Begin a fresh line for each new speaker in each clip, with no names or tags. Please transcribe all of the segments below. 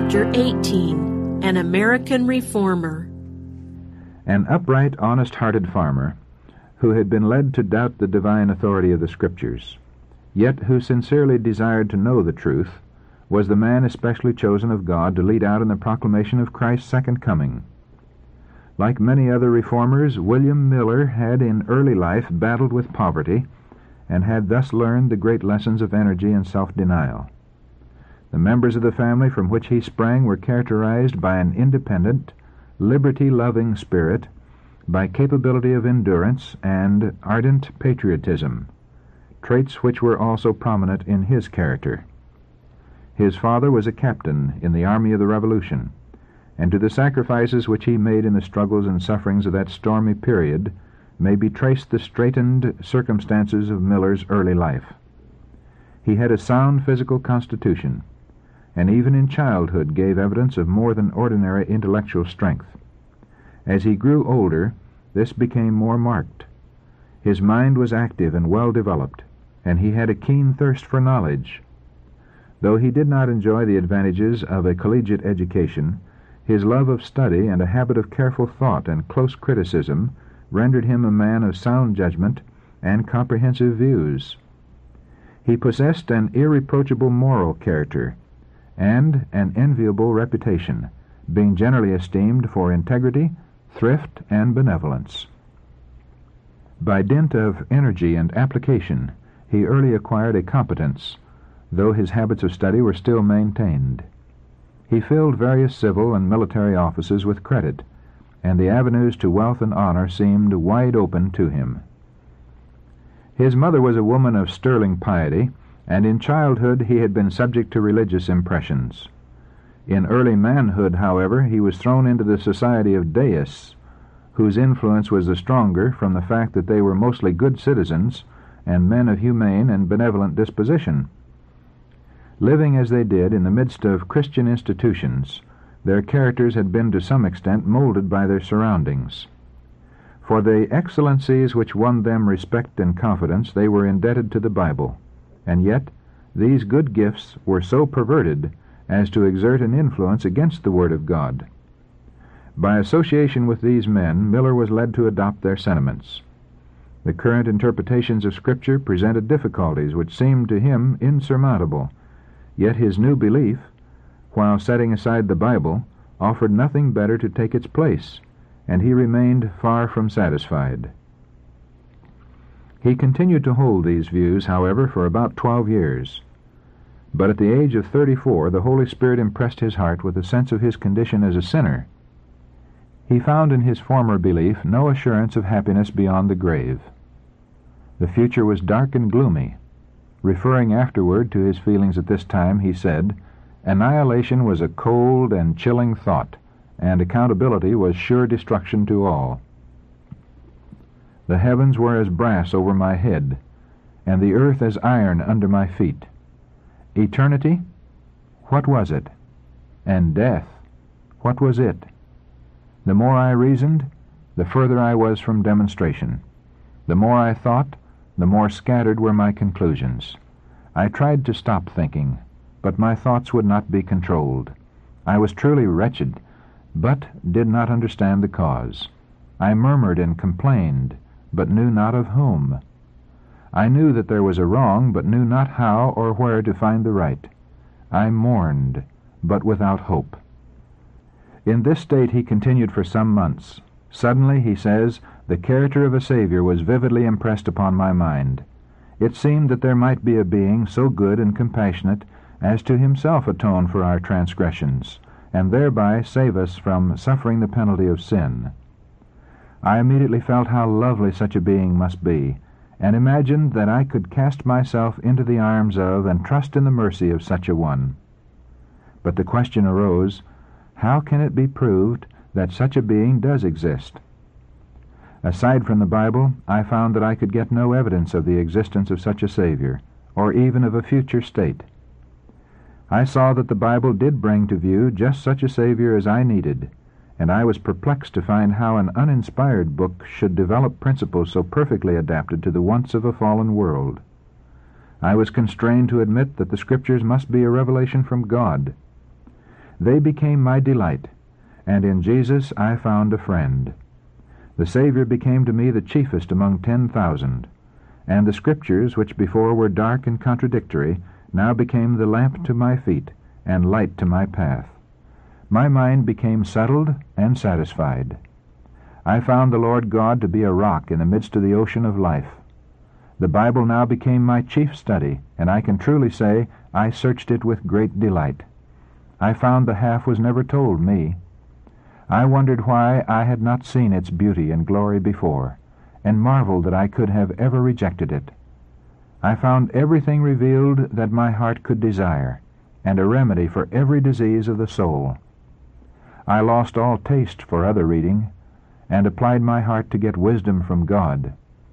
Chapter 18, An American Reformer.
An upright, honest-hearted farmer, who had been led to doubt the divine authority of the Scriptures, yet who sincerely desired to know the truth, was the man especially chosen of God to lead out in the proclamation of Christ's second coming. Like many other reformers, William Miller had in early life battled with poverty, and had thus learned the great lessons of energy and self-denial. The members of the family from which he sprang were characterized by an independent, liberty-loving spirit, by capability of endurance, and ardent patriotism, traits which were also prominent in his character. His father was a captain in the Army of the Revolution, and to the sacrifices which he made in the struggles and sufferings of that stormy period may be traced the straitened circumstances of Miller's early life. He had a sound physical constitution, and even in childhood gave evidence of more than ordinary intellectual strength. As he grew older, this became more marked. His mind was active and well developed, and he had a keen thirst for knowledge. Though he did not enjoy the advantages of a collegiate education, his love of study and a habit of careful thought and close criticism rendered him a man of sound judgment and comprehensive views. He possessed an irreproachable moral character and an enviable reputation, being generally esteemed for integrity, thrift, and benevolence. By dint of energy and application, he early acquired a competence, though his habits of study were still maintained. He filled various civil and military offices with credit, and the avenues to wealth and honor seemed wide open to him. His mother was a woman of sterling piety, and in childhood he had been subject to religious impressions. In early manhood, however, he was thrown into the society of deists, whose influence was the stronger from the fact that they were mostly good citizens and men of humane and benevolent disposition. Living as they did in the midst of Christian institutions, their characters had been to some extent molded by their surroundings. For the excellencies which won them respect and confidence they were indebted to the Bible, and yet these good gifts were so perverted as to exert an influence against the Word of God. By association with these men, Miller was led to adopt their sentiments. The current interpretations of Scripture presented difficulties which seemed to him insurmountable, yet his new belief, while setting aside the Bible, offered nothing better to take its place, and he remained far from satisfied. He continued to hold these views, however, for about 12 years. But at the age of 34, the Holy Spirit impressed his heart with a sense of his condition as a sinner. He found in his former belief no assurance of happiness beyond the grave. The future was dark and gloomy. Referring afterward to his feelings at this time, he said, "Annihilation was a cold and chilling thought, and accountability was sure destruction to all. The heavens were as brass over my head, and the earth as iron under my feet. Eternity? What was it? And death? What was it? The more I reasoned, the further I was from demonstration. The more I thought, the more scattered were my conclusions. I tried to stop thinking, but my thoughts would not be controlled. I was truly wretched, but did not understand the cause. I murmured and complained, but knew not of whom. I knew that there was a wrong, but knew not how or where to find the right. I mourned, but without hope." In this state he continued for some months. Suddenly, he says, the character of a Savior was vividly impressed upon my mind. It seemed that there might be a being so good and compassionate as to himself atone for our transgressions, and thereby save us from suffering the penalty of sin. I immediately felt how lovely such a being must be, and imagined that I could cast myself into the arms of and trust in the mercy of such a one. But the question arose, how can it be proved that such a being does exist? Aside from the Bible, I found that I could get no evidence of the existence of such a Savior, or even of a future state. I saw that the Bible did bring to view just such a Savior as I needed, and I was perplexed to find how an uninspired book should develop principles so perfectly adapted to the wants of a fallen world. I was constrained to admit that the Scriptures must be a revelation from God. They became my delight, and in Jesus I found a friend. The Savior became to me the chiefest among 10,000, and the Scriptures, which before were dark and contradictory, now became the lamp to my feet and light to my path. My mind became settled and satisfied. I found the Lord God to be a rock in the midst of the ocean of life. The Bible now became my chief study, and I can truly say I searched it with great delight. I found the half was never told me. I wondered why I had not seen its beauty and glory before, and marveled that I could have ever rejected it. I found everything revealed that my heart could desire, and a remedy for every disease of the soul. I lost all taste for other reading, and applied my heart to get wisdom from God.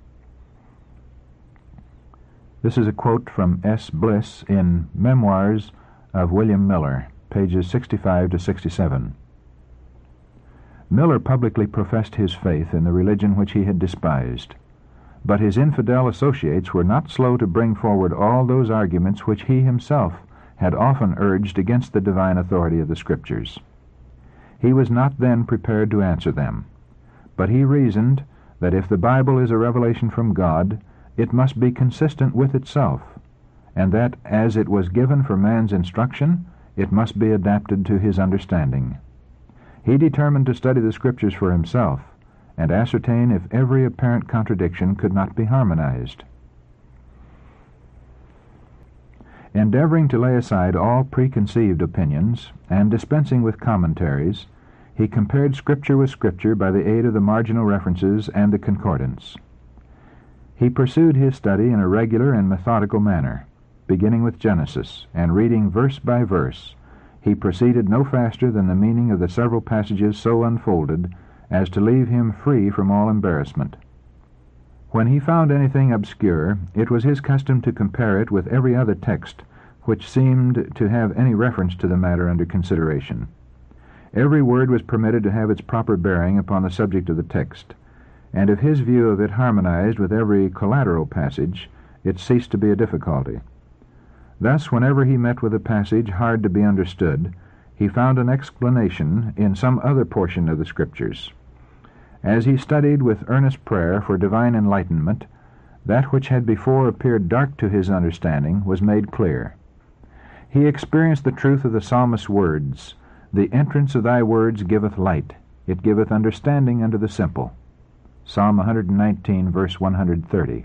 This is a quote from S. Bliss in Memoirs of William Miller, pages 65 to 67. Miller publicly professed his faith in the religion which he had despised, but his infidel associates were not slow to bring forward all those arguments which he himself had often urged against the divine authority of the Scriptures. He was not then prepared to answer them, but he reasoned that if the Bible is a revelation from God, it must be consistent with itself, and that as it was given for man's instruction, it must be adapted to his understanding. He determined to study the Scriptures for himself, and ascertain if every apparent contradiction could not be harmonized. Endeavoring to lay aside all preconceived opinions, and dispensing with commentaries, he compared Scripture with Scripture by the aid of the marginal references and the concordance. He pursued his study in a regular and methodical manner, beginning with Genesis, and reading verse by verse. He proceeded no faster than the meaning of the several passages so unfolded as to leave him free from all embarrassment. When he found anything obscure, it was his custom to compare it with every other text which seemed to have any reference to the matter under consideration. Every word was permitted to have its proper bearing upon the subject of the text, and if his view of it harmonized with every collateral passage, it ceased to be a difficulty. Thus, whenever he met with a passage hard to be understood, he found an explanation in some other portion of the Scriptures. As he studied with earnest prayer for divine enlightenment, that which had before appeared dark to his understanding was made clear. He experienced the truth of the psalmist's words, "The entrance of thy words giveth light, it giveth understanding unto the simple." Psalm 119, verse 130.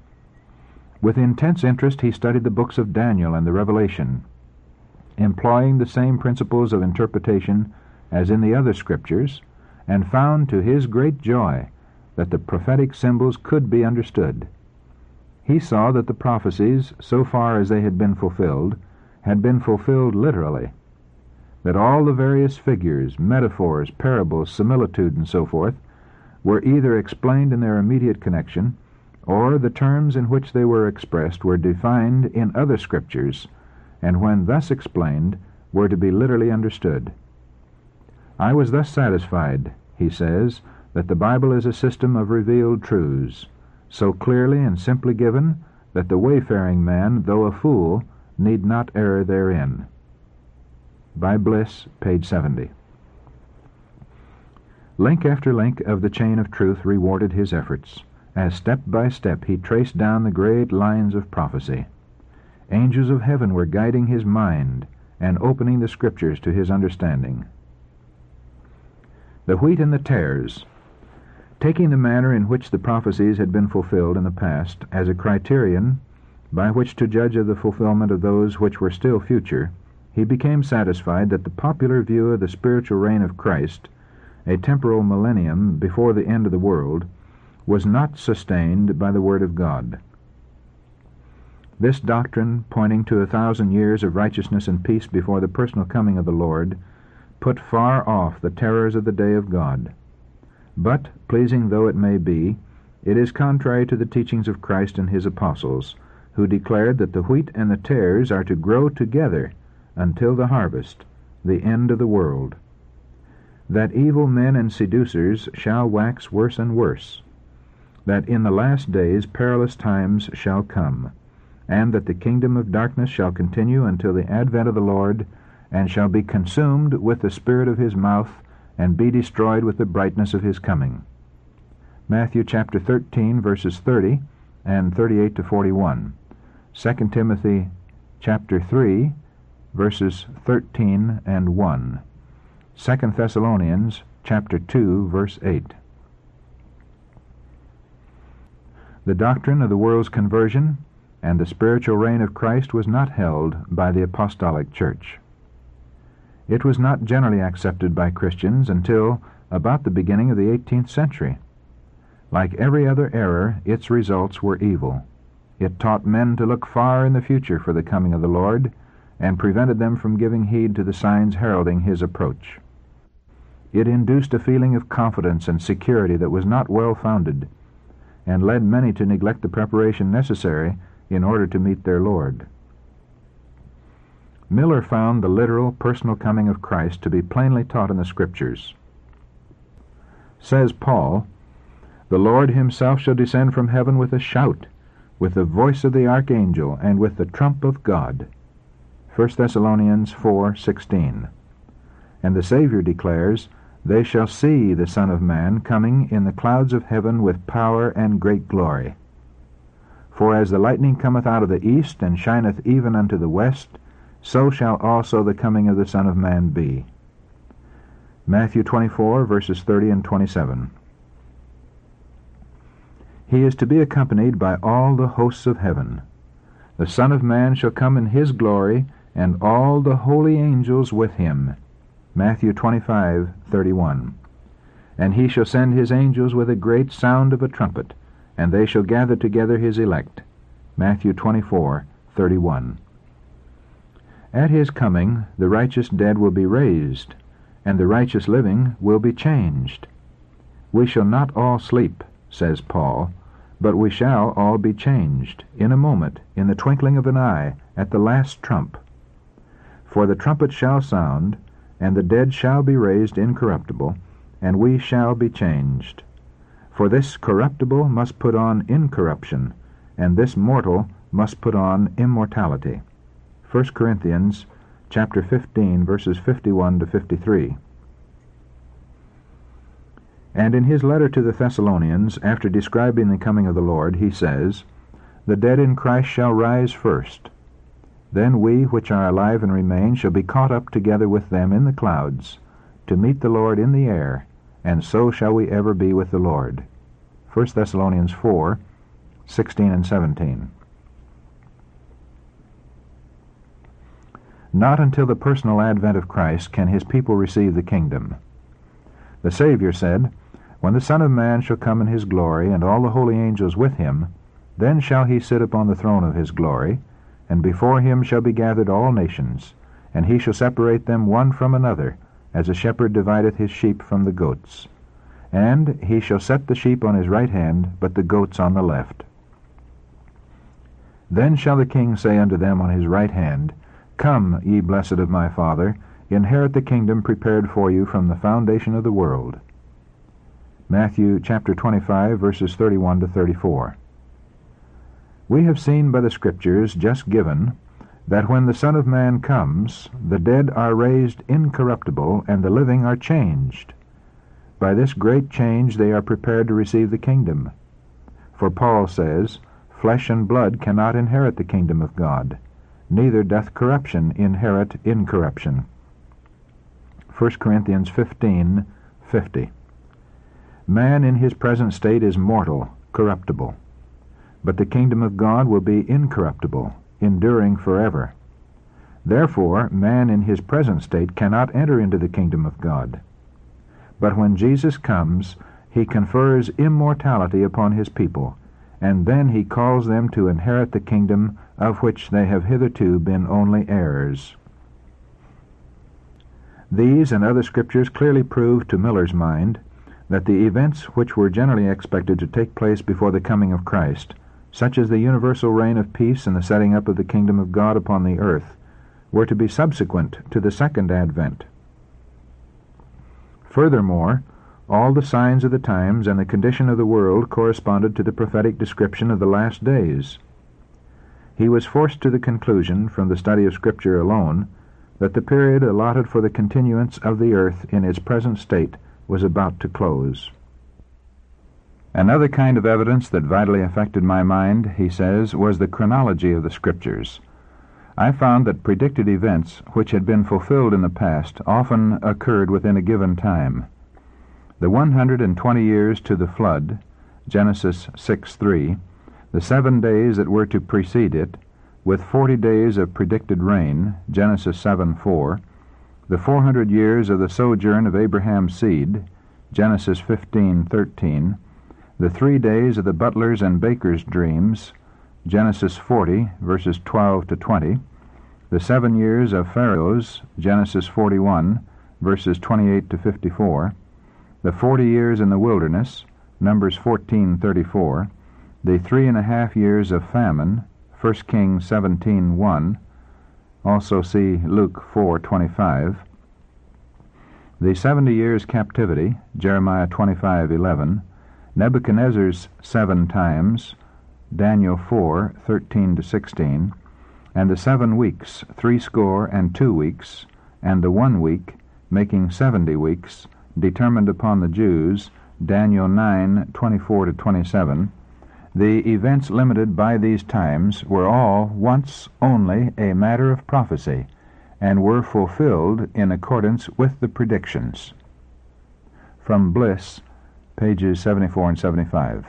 With intense interest he studied the books of Daniel and the Revelation, employing the same principles of interpretation as in the other Scriptures, and found to his great joy that the prophetic symbols could be understood. He saw that the prophecies, so far as they had been fulfilled literally, that all the various figures, metaphors, parables, similitude, and so forth, were either explained in their immediate connection, or the terms in which they were expressed were defined in other Scriptures, and when thus explained, were to be literally understood. I was thus satisfied, he says, that the Bible is a system of revealed truths, so clearly and simply given that the wayfaring man, though a fool, need not err therein. By Bliss, page 70. Link after link of the chain of truth rewarded his efforts, as step by step he traced down the great lines of prophecy. Angels of heaven were guiding his mind and opening the Scriptures to his understanding. The wheat and the tares. Taking the manner in which the prophecies had been fulfilled in the past as a criterion by which to judge of the fulfillment of those which were still future, he became satisfied that the popular view of the spiritual reign of Christ, a temporal millennium before the end of the world, was not sustained by the Word of God. This doctrine, pointing to 1,000 years of righteousness and peace before the personal coming of the Lord, put far off the terrors of the day of God. But, pleasing though it may be, it is contrary to the teachings of Christ and his apostles, who declared that the wheat and the tares are to grow together until the harvest, the end of the world. That evil men and seducers shall wax worse and worse, that in the last days perilous times shall come, and that the kingdom of darkness shall continue until the advent of the Lord, and shall be consumed with the spirit of his mouth, and be destroyed with the brightness of his coming. Matthew chapter 13, verses 30 and 38 to 41. 2 Timothy chapter 3, verses 13 and 1. 2 Thessalonians chapter 2, verse 8. The doctrine of the world's conversion and the spiritual reign of Christ was not held by the apostolic church. It was not generally accepted by Christians until about the beginning of the 18th century. Like every other error, its results were evil. It taught men to look far in the future for the coming of the Lord, and prevented them from giving heed to the signs heralding his approach. It induced a feeling of confidence and security that was not well-founded, and led many to neglect the preparation necessary in order to meet their Lord. Miller found the literal, personal coming of Christ to be plainly taught in the Scriptures. Says Paul, "The Lord himself shall descend from heaven with a shout, with the voice of the archangel, and with the trump of God." 1 Thessalonians 4:16. And the Savior declares, "They shall see the Son of Man coming in the clouds of heaven with power and great glory. For as the lightning cometh out of the east, and shineth even unto the west, so shall also the coming of the Son of Man be." Matthew 24, verses 30 and 27. He is to be accompanied by all the hosts of heaven. The Son of Man shall come in his glory, and all the holy angels with him. Matthew 25:31. And he shall send his angels with a great sound of a trumpet, and they shall gather together his elect. Matthew 24:31. At his coming, the righteous dead will be raised, and the righteous living will be changed. "We shall not all sleep," says Paul, "but we shall all be changed, in a moment, in the twinkling of an eye, at the last trump. For the trumpet shall sound, and the dead shall be raised incorruptible, and we shall be changed. For this corruptible must put on incorruption, and this mortal must put on immortality." 1 Corinthians chapter 15, verses 51 to 53. And in his letter to the Thessalonians, after describing the coming of the Lord, he says, "The dead in Christ shall rise first. Then we which are alive and remain shall be caught up together with them in the clouds, to meet the Lord in the air, and so shall we ever be with the Lord." 1 Thessalonians 4:16 and 17. Not until the personal advent of Christ can his people receive the kingdom. The Savior said, "When the Son of Man shall come in his glory, and all the holy angels with him, then shall he sit upon the throne of his glory, and before him shall be gathered all nations, and he shall separate them one from another, as a shepherd divideth his sheep from the goats. And he shall set the sheep on his right hand, but the goats on the left. Then shall the King say unto them on his right hand, Come, ye blessed of my Father, inherit the kingdom prepared for you from the foundation of the world." Matthew chapter 25, verses 31 to 34. We have seen by the Scriptures just given that when the Son of Man comes, the dead are raised incorruptible, and the living are changed. By this great change they are prepared to receive the kingdom. For Paul says, "Flesh and blood cannot inherit the kingdom of God, neither doth corruption inherit incorruption." 1 Corinthians 15:50. Man in his present state is mortal, corruptible. But the kingdom of God will be incorruptible, enduring forever. Therefore, man in his present state cannot enter into the kingdom of God. But when Jesus comes, he confers immortality upon his people, and then he calls them to inherit the kingdom of which they have hitherto been only heirs. These and other Scriptures clearly prove to Miller's mind that the events which were generally expected to take place before the coming of Christ, such as the universal reign of peace and the setting up of the kingdom of God upon the earth, were to be subsequent to the second advent. Furthermore, all the signs of the times and the condition of the world corresponded to the prophetic description of the last days. He was forced to the conclusion, from the study of Scripture alone, that the period allotted for the continuance of the earth in its present state was about to close. Another kind of evidence that vitally affected my mind, he says, was the chronology of the Scriptures. I found that predicted events which had been fulfilled in the past often occurred within a given time. The 120 years to the flood, Genesis 6:3, the 7 days that were to precede it, with 40 days of predicted rain, Genesis 7:4, the 400 years of the sojourn of Abraham's seed, Genesis 15:13, the 3 days of the butler's and baker's dreams, Genesis 40, verses 12 to 20, the 7 years of Pharaoh's, Genesis 41, verses 28 to 54, the 40 years in the wilderness, Numbers 14:34, the 3.5 years of famine, 1 Kings 17:1, also see Luke 4:25, the 70 years captivity, Jeremiah 25:11, Nebuchadnezzar's 7 times, Daniel 4:13 to 16, and the 7 weeks, 62 weeks, and the 1 week, making 70 weeks, determined upon the Jews, Daniel 9:24 to 27, the events limited by these times were all once only a matter of prophecy, and were fulfilled in accordance with the predictions. From Bliss, pages 74 and 75.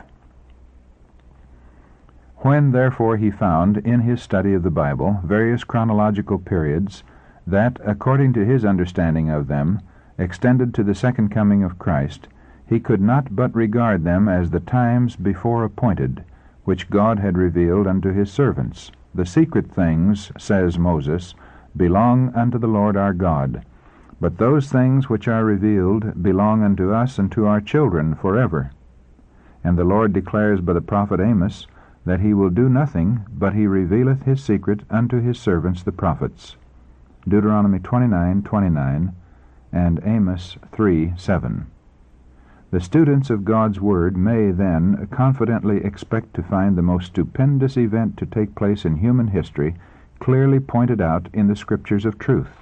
When, therefore, he found in his study of the Bible various chronological periods that, according to his understanding of them, extended to the second coming of Christ, he could not but regard them as the times before appointed, which God had revealed unto his servants. The secret things, says Moses, belong unto the Lord our God, but those things which are revealed belong unto us and to our children forever. And the Lord declares by the prophet Amos that he will do nothing, but he revealeth his secret unto his servants the prophets. Deuteronomy 29:29 and Amos 3:7. The students of God's Word may, then, confidently expect to find the most stupendous event to take place in human history clearly pointed out in the Scriptures of truth.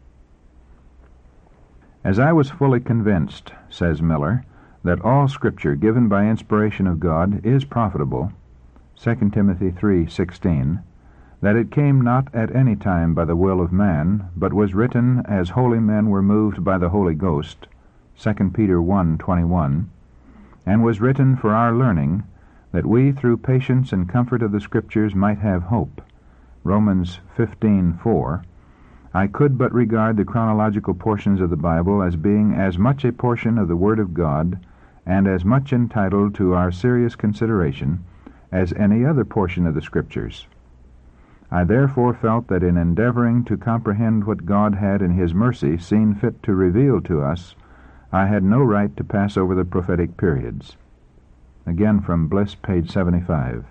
As I was fully convinced, says Miller, that all Scripture given by inspiration of God is profitable, 2 Timothy 3:16, that it came not at any time by the will of man, but was written as holy men were moved by the Holy Ghost, 2 Peter 1:21, and was written for our learning, that we through patience and comfort of the Scriptures might have hope, Romans 15:4, I could but regard the chronological portions of the Bible as being as much a portion of the Word of God, and as much entitled to our serious consideration, as any other portion of the Scriptures. I therefore felt that in endeavoring to comprehend what God had in his mercy seen fit to reveal to us, I had no right to pass over the prophetic periods. Again from Bliss, page 75.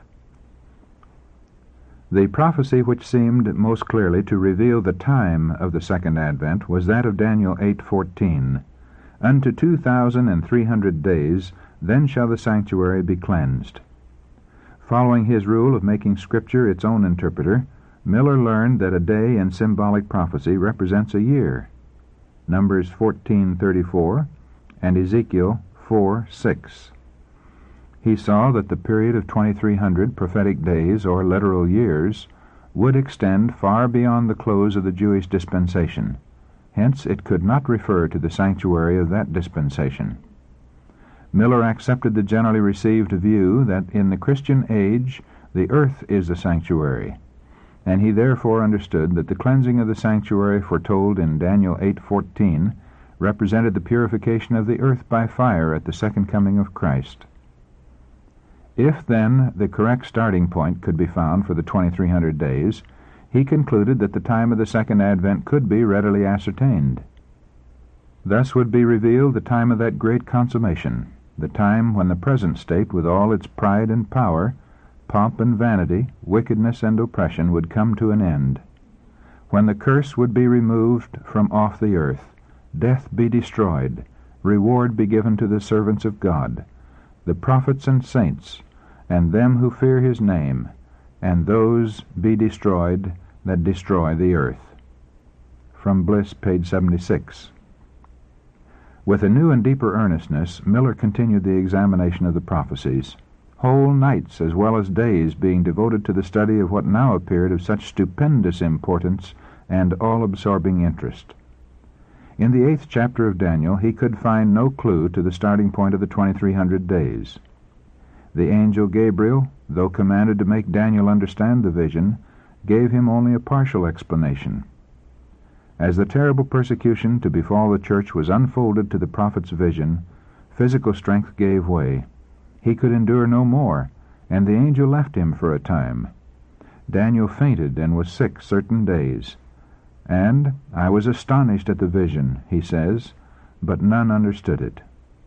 The prophecy which seemed most clearly to reveal the time of the second advent was that of Daniel 8:14. Unto 2,300 days, then shall the sanctuary be cleansed. Following his rule of making Scripture its own interpreter, Miller learned that a day in symbolic prophecy represents a year. Numbers 14:34 and Ezekiel 4:6. He saw that the period of 2,300 prophetic days, or literal years, would extend far beyond the close of the Jewish dispensation. Hence it could not refer to the sanctuary of that dispensation. Miller accepted the generally received view that in the Christian age the earth is the sanctuary, and he therefore understood that the cleansing of the sanctuary foretold in Daniel 8:14 represented the purification of the earth by fire at the second coming of Christ. If, then, the correct starting point could be found for the 2,300 days, he concluded that the time of the second advent could be readily ascertained. Thus would be revealed the time of that great consummation, the time when the present state, with all its pride and power, pomp and vanity, wickedness and oppression, would come to an end, when the curse would be removed from off the earth, death be destroyed, reward be given to the servants of God, the prophets and saints, and them who fear his name, and those be destroyed that destroy the earth. from Bliss, page 76. With a new and deeper earnestness, Miller continued the examination of the prophecies, whole nights as well as days being devoted to the study of what now appeared of such stupendous importance and all-absorbing interest. In the 8th chapter of Daniel, he could find no clue to the starting point of the 2300 days. The angel Gabriel, though commanded to make Daniel understand the vision, gave him only a partial explanation. As the terrible persecution to befall the church was unfolded to the prophet's vision, physical strength gave way. He could endure no more, and the angel left him for a time. Daniel fainted and was sick certain days. And I was astonished at the vision, he says, but none understood it.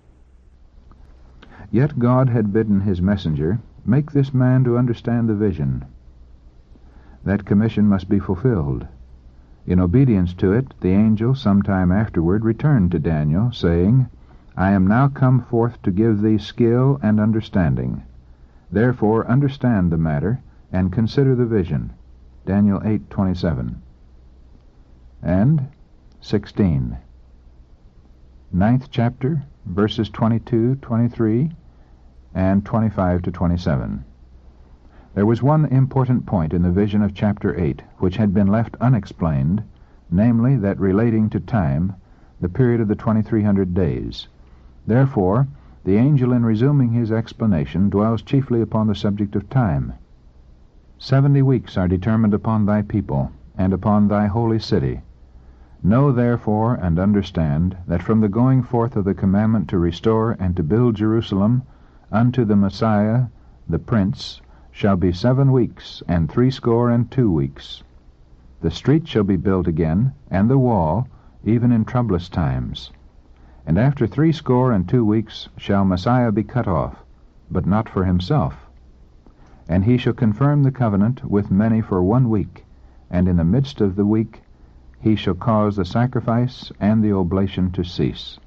Yet God had bidden his messenger, make this man to understand the vision. That commission must be fulfilled. In obedience to it, the angel some time afterward returned to Daniel, saying, I am now come forth to give thee skill and understanding. Therefore understand the matter, and consider the vision. Daniel 8:27. And 16. 9th chapter, verses 22, 23, and 25 to 27. There was one important point in the vision of chapter 8 which had been left unexplained, namely that relating to time, the period of the 2300 days. Therefore, the angel in resuming his explanation dwells chiefly upon the subject of time. 70 weeks are determined upon thy people, and upon thy holy city. Know therefore and understand that from the going forth of the commandment to restore and to build Jerusalem unto the Messiah, the Prince, shall be 7 weeks, and 62 weeks. The street shall be built again, and the wall, even in troublous times. And after 62 weeks shall Messiah be cut off, but not for himself. And he shall confirm the covenant with many for 1 week, and in the midst of the week he shall cause the sacrifice and the oblation to cease.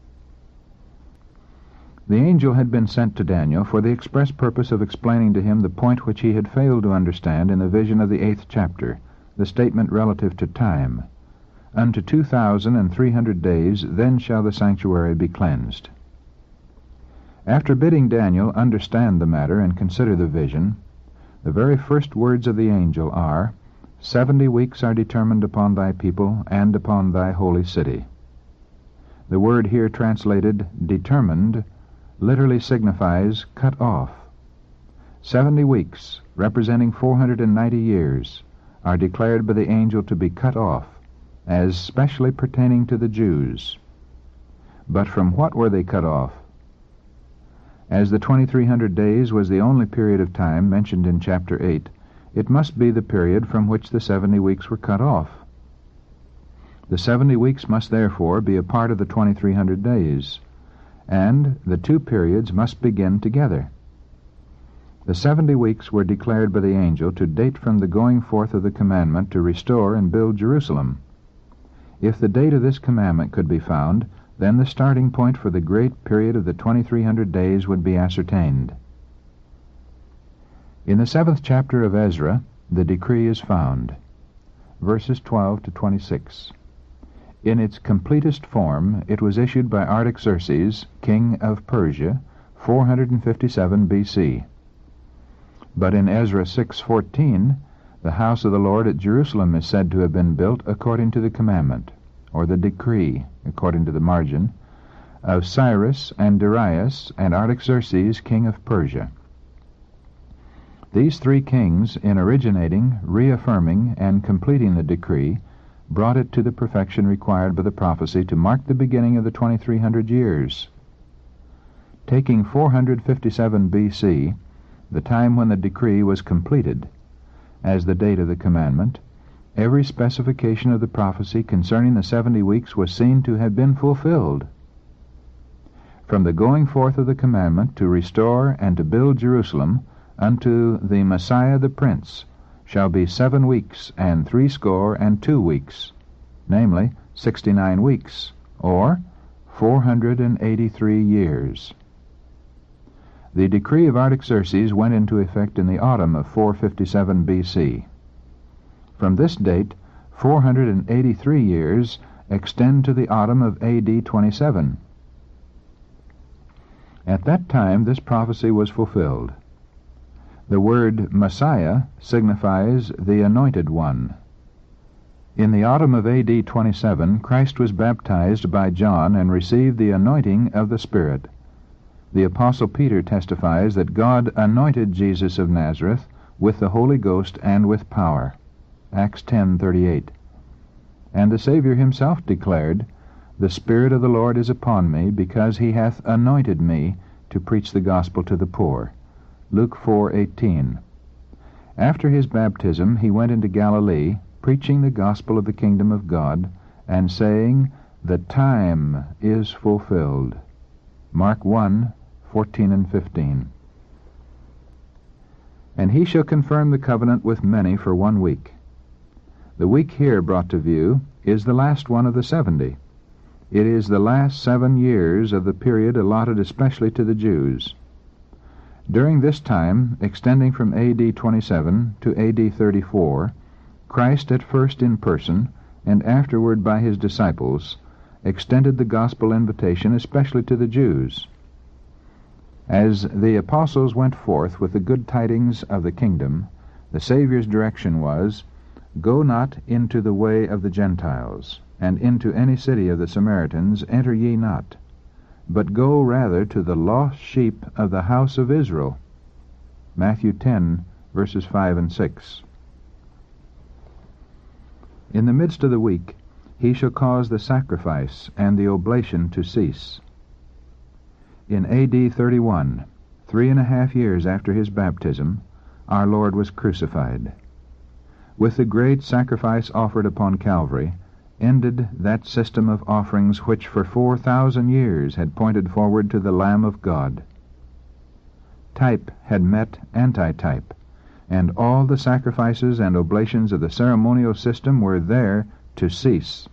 The angel had been sent to Daniel for the express purpose of explaining to him the point which he had failed to understand in the vision of the 8th chapter, the statement relative to time. Unto 2300 days, then shall the sanctuary be cleansed. After bidding Daniel understand the matter and consider the vision, the very first words of the angel are, 70 weeks are determined upon thy people and upon thy holy city. The word here translated determined literally signifies cut off. 70 weeks, representing 490 years, are declared by the angel to be cut off, as specially pertaining to the Jews. But from what were they cut off? As the 2300 days was the only period of time mentioned in chapter 8, it must be the period from which the 70 weeks were cut off. The 70 weeks must therefore be a part of the 2300 days, and the two periods must begin together. The 70 weeks were declared by the angel to date from the going forth of the commandment to restore and build Jerusalem. If the date of this commandment could be found, then the starting point for the great period of the 2300 days would be ascertained. In the 7th chapter of Ezra, the decree is found. Verses 12 to 26. In its completest form, it was issued by Artaxerxes, king of Persia, 457 B.C. But in Ezra 6:14, the house of the Lord at Jerusalem is said to have been built according to the commandment, or the decree, according to the margin, of Cyrus and Darius and Artaxerxes, king of Persia. These 3 kings, in originating, reaffirming, and completing the decree, brought it to the perfection required by the prophecy to mark the beginning of the 2300 years. Taking 457 B.C., the time when the decree was completed, as the date of the commandment, every specification of the prophecy concerning the 70 weeks was seen to have been fulfilled. From the going forth of the commandment to restore and to build Jerusalem unto the Messiah the Prince shall be 7 weeks and 62 weeks, namely 69 weeks, or 483 years. The decree of Artaxerxes went into effect in the autumn of 457 B.C. From this date, 483 years extend to the autumn of A.D. 27. At that time this prophecy was fulfilled. The word Messiah signifies the Anointed One. In the autumn of A.D. 27, Christ was baptized by John and received the anointing of the Spirit. The Apostle Peter testifies that God anointed Jesus of Nazareth with the Holy Ghost and with power. Acts 10:38. And the Savior himself declared, "The Spirit of the Lord is upon me, because he hath anointed me to preach the gospel to the poor." Luke 4:18. After his baptism he went into Galilee, preaching the gospel of the kingdom of God, and saying, "The time is fulfilled." Mark 1:14 and 15. And he shall confirm the covenant with many for 1 week. The week here brought to view is the last one of the 70. It is the last 7 years of the period allotted especially to the Jews. During this time, extending from A.D. 27 to A.D. 34, Christ, at first in person, and afterward by his disciples, extended the gospel invitation especially to the Jews. As the apostles went forth with the good tidings of the kingdom, the Savior's direction was, "Go not into the way of the Gentiles, and into any city of the Samaritans enter ye not, but go rather to the lost sheep of the house of Israel." Matthew 10, verses 5 and 6. In the midst of the week, he shall cause the sacrifice and the oblation to cease. In A.D. 31, 3.5 years after his baptism, our Lord was crucified. With the great sacrifice offered upon Calvary, ended that system of offerings which for 4,000 years had pointed forward to the Lamb of God. Type had met antitype, and all the sacrifices and oblations of the ceremonial system were there to cease.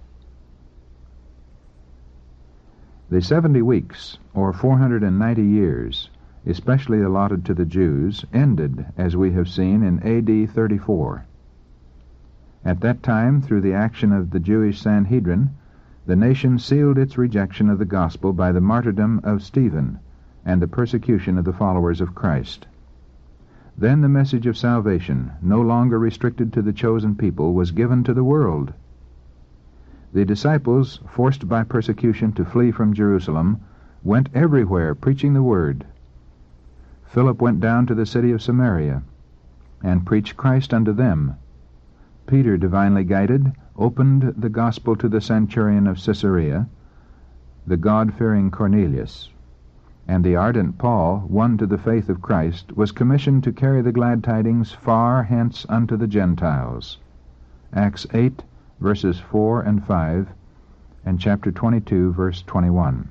The 70 weeks, or 490 years, especially allotted to the Jews, ended, as we have seen, in A.D. 34. At that time, through the action of the Jewish Sanhedrin, the nation sealed its rejection of the gospel by the martyrdom of Stephen and the persecution of the followers of Christ. Then the message of salvation, no longer restricted to the chosen people, was given to the world. The disciples, forced by persecution to flee from Jerusalem, went everywhere preaching the word. Philip went down to the city of Samaria and preached Christ unto them. Peter, divinely guided, opened the gospel to the centurion of Caesarea, the God-fearing Cornelius. And the ardent Paul, won to the faith of Christ, was commissioned to carry the glad tidings far hence unto the Gentiles. Acts 8, verses 4 and 5, and chapter 22, verse 21.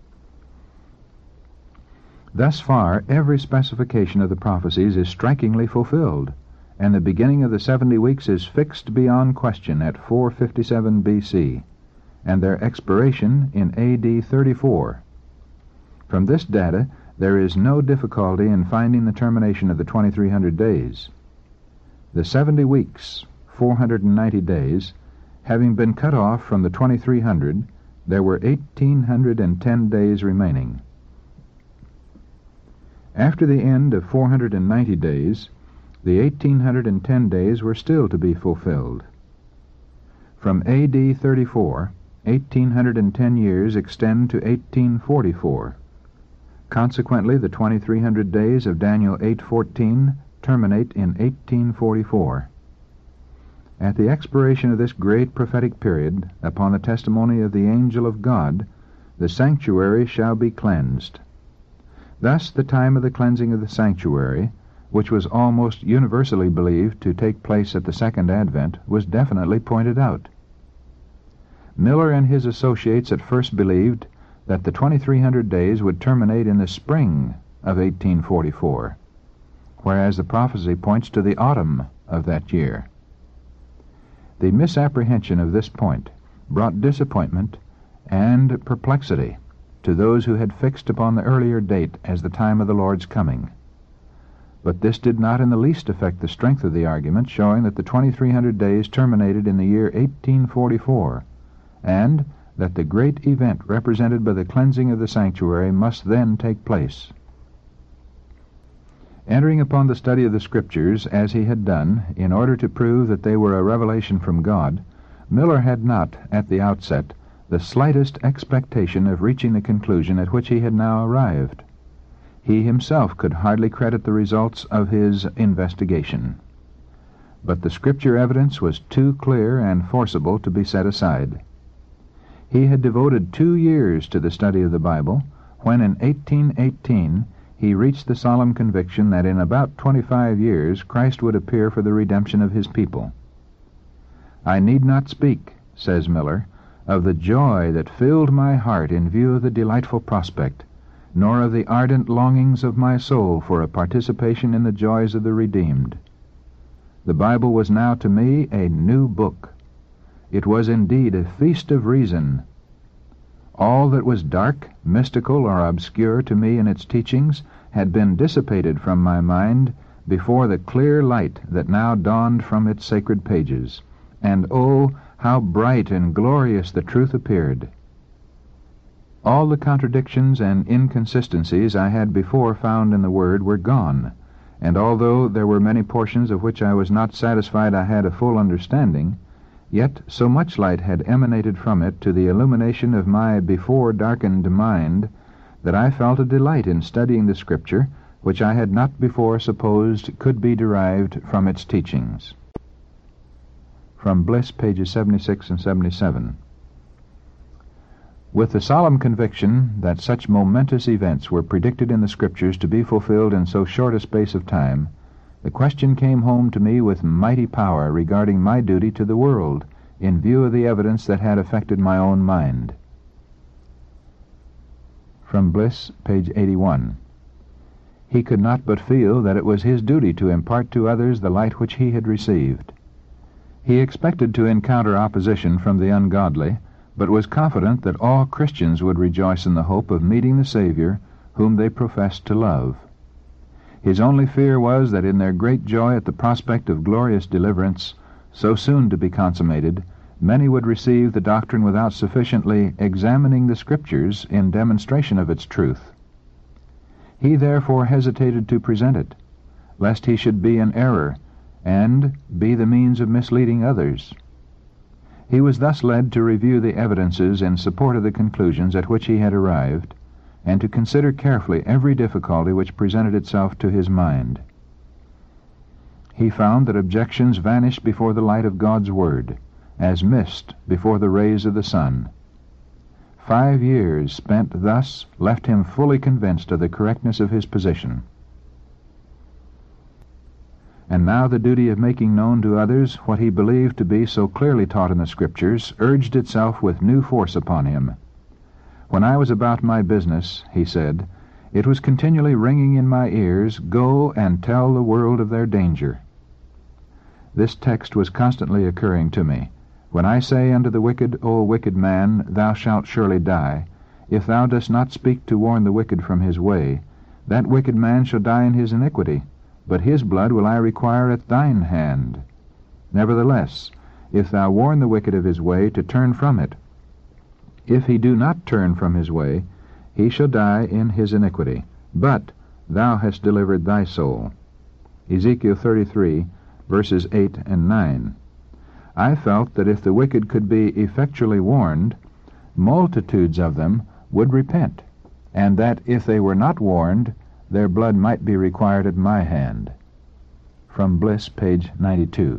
Thus far, every specification of the prophecies is strikingly fulfilled, and the beginning of the 70 weeks is fixed beyond question at 457 B.C., and their expiration in A.D. 34. From this data, there is no difficulty in finding the termination of the 2300 days. The 70 weeks, 490 days, having been cut off from the 2300, there were 1810 days remaining. After the end of 490 days, the 1810 days were still to be fulfilled. From A.D. 34, 1810 years extend to 1844. Consequently, the 2300 days of Daniel 8:14 terminate in 1844. At the expiration of this great prophetic period, upon the testimony of the angel of God, the sanctuary shall be cleansed. Thus the time of the cleansing of the sanctuary, which was almost universally believed to take place at the Second Advent, was definitely pointed out. Miller and his associates at first believed that the 2300 days would terminate in the spring of 1844, whereas the prophecy points to the autumn of that year. The misapprehension of this point brought disappointment and perplexity to those who had fixed upon the earlier date as the time of the Lord's coming. but this did not in the least affect the strength of the argument, showing that the 2300 days terminated in the year 1844, and that the great event represented by the cleansing of the sanctuary must then take place. Entering upon the study of the Scriptures, as he had done, in order to prove that they were a revelation from God, Miller had not, at the outset, the slightest expectation of reaching the conclusion at which he had now arrived. He himself could hardly credit the results of his investigation. But the Scripture evidence was too clear and forcible to be set aside. He had devoted 2 years to the study of the Bible, when in 1818 he reached the solemn conviction that in about 25 years Christ would appear for the redemption of his people. "I need not speak," says Miller, "of the joy that filled my heart in view of the delightful prospect, nor of the ardent longings of my soul for a participation in the joys of the redeemed. The Bible was now to me a new book. It was indeed a feast of reason. All that was dark, mystical, or obscure to me in its teachings had been dissipated from my mind before the clear light that now dawned from its sacred pages, and oh, how bright and glorious the truth appeared! All the contradictions and inconsistencies I had before found in the Word were gone, and although there were many portions of which I was not satisfied I had a full understanding, yet so much light had emanated from it to the illumination of my before darkened mind that I felt a delight in studying the Scripture which I had not before supposed could be derived from its teachings." From Bliss, pages 76 and 77. With the solemn conviction that such momentous events were predicted in the Scriptures to be fulfilled in so short a space of time, the question came home to me with mighty power regarding my duty to the world, in view of the evidence that had affected my own mind. From Bliss, page 81. He could not but feel that it was his duty to impart to others the light which he had received. He expected to encounter opposition from the ungodly, but was confident that all Christians would rejoice in the hope of meeting the Savior whom they professed to love. His only fear was that in their great joy at the prospect of glorious deliverance, so soon to be consummated, many would receive the doctrine without sufficiently examining the Scriptures in demonstration of its truth. He therefore hesitated to present it, lest he should be in error, and be the means of misleading others. He was thus led to review the evidences in support of the conclusions at which he had arrived, and to consider carefully every difficulty which presented itself to his mind. He found that objections vanished before the light of God's Word, as mist before the rays of the sun. 5 years spent thus left him fully convinced of the correctness of his position. And now the duty of making known to others what he believed to be so clearly taught in the Scriptures urged itself with new force upon him. "When I was about my business," he said, "it was continually ringing in my ears, 'Go and tell the world of their danger.' This text was constantly occurring to me. 'When I say unto the wicked, O wicked man, thou shalt surely die, if thou dost not speak to warn the wicked from his way, that wicked man shall die in his iniquity, but his blood will I require at thine hand. Nevertheless, if thou warn the wicked of his way, to turn from it, if he do not turn from his way, he shall die in his iniquity, but thou hast delivered thy soul.'" Ezekiel 33, verses 8 and 9. I felt that if the wicked could be effectually warned, multitudes of them would repent, and that if they were not warned, their blood might be required at my hand. From Bliss, page 92.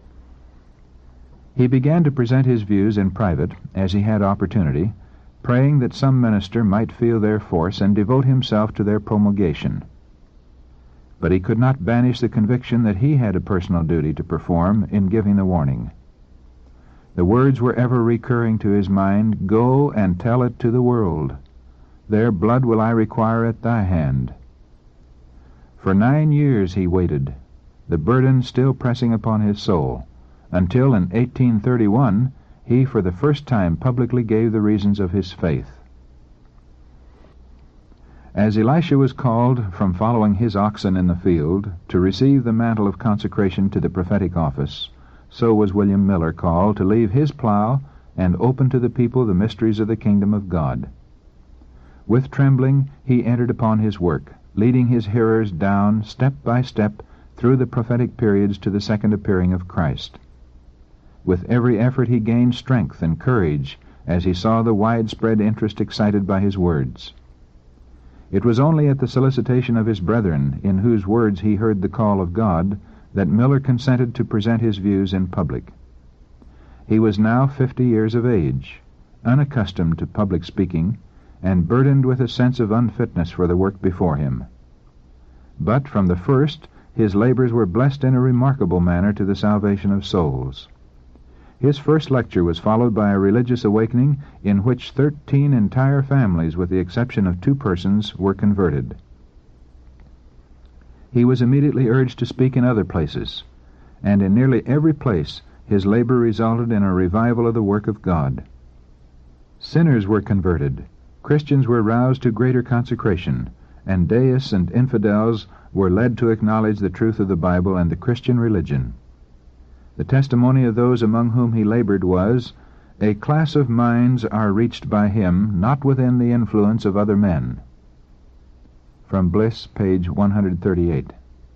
He began to present his views in private, as he had opportunity, praying that some minister might feel their force and devote himself to their promulgation. But he could not banish the conviction that he had a personal duty to perform in giving the warning. The words were ever recurring to his mind, "Go and tell it to the world. Their blood will I require at thy hand." For 9 years he waited, the burden still pressing upon his soul, until in 1831 he for the first time publicly gave the reasons of his faith. As Elisha was called from following his oxen in the field to receive the mantle of consecration to the prophetic office, so was William Miller called to leave his plow and open to the people the mysteries of the kingdom of God. With trembling he entered upon his work, leading his hearers down step by step through the prophetic periods to the second appearing of Christ. With every effort he gained strength and courage as he saw the widespread interest excited by his words. It was only at the solicitation of his brethren, in whose words he heard the call of God, that Miller consented to present his views in public. He was now 50 years of age, unaccustomed to public speaking, and burdened with a sense of unfitness for the work before him. But from the first, his labors were blessed in a remarkable manner to the salvation of souls. His first lecture was followed by a religious awakening in which 13 entire families, with the exception of 2 persons, were converted. He was immediately urged to speak in other places, and in nearly every place his labor resulted in a revival of the work of God. Sinners were converted, Christians were roused to greater consecration, and deists and infidels were led to acknowledge the truth of the Bible and the Christian religion. The testimony of those among whom he labored was, "A class of minds are reached by him, not within the influence of other men." From Bliss, page 138.